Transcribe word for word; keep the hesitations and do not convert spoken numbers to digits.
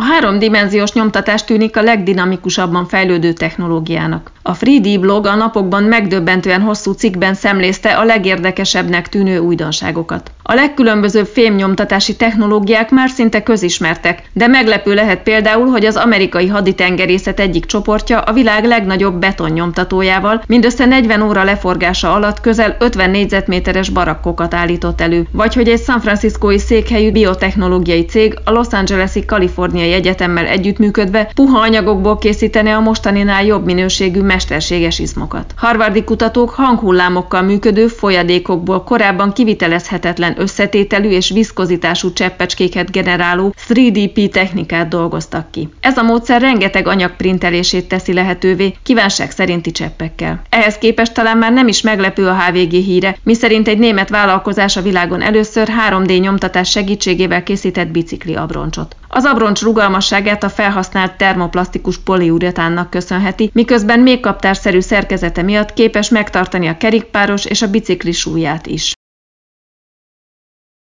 A háromdimenziós nyomtatás tűnik a legdinamikusabban fejlődő technológiának. A Three D blog a napokban megdöbbentően hosszú cikkben szemlézte a legérdekesebbnek tűnő újdonságokat. A legkülönbözőbb fémnyomtatási technológiák már szinte közismertek, de meglepő lehet például, hogy az amerikai haditengerészet egyik csoportja a világ legnagyobb betonnyomtatójával mindössze negyven óra leforgása alatt közel ötven négyzetméteres barakkokat állított elő, vagy hogy egy San Franciscói székhelyű biotechnológiai cég a Los Angeles-i Kaliforniai Egyetemmel együttműködve puha anyagokból készítene a mostaninál jobb minőségű mesterséges izmokat. Harvardi kutatók hanghullámokkal működő folyadékokból korábban kivitelezhetetlen összetételű és viszkozitású cseppecskéket generáló három dé pé technikát dolgoztak ki. Ez a módszer rengeteg anyag printelését teszi lehetővé kívánság szerinti cseppekkel. Ehhez képest talán már nem is meglepő a há vé gé híre, miszerint egy német vállalkozás a világon először három dé nyomtatás segítségével készített bicikli abroncsot. Az abroncs rugalmasságát a felhasznált termoplasztikus poliuretánnak köszönheti, miközben még kaptárszerű szerkezete miatt képes megtartani a kerékpáros és a bicikli súlyát is.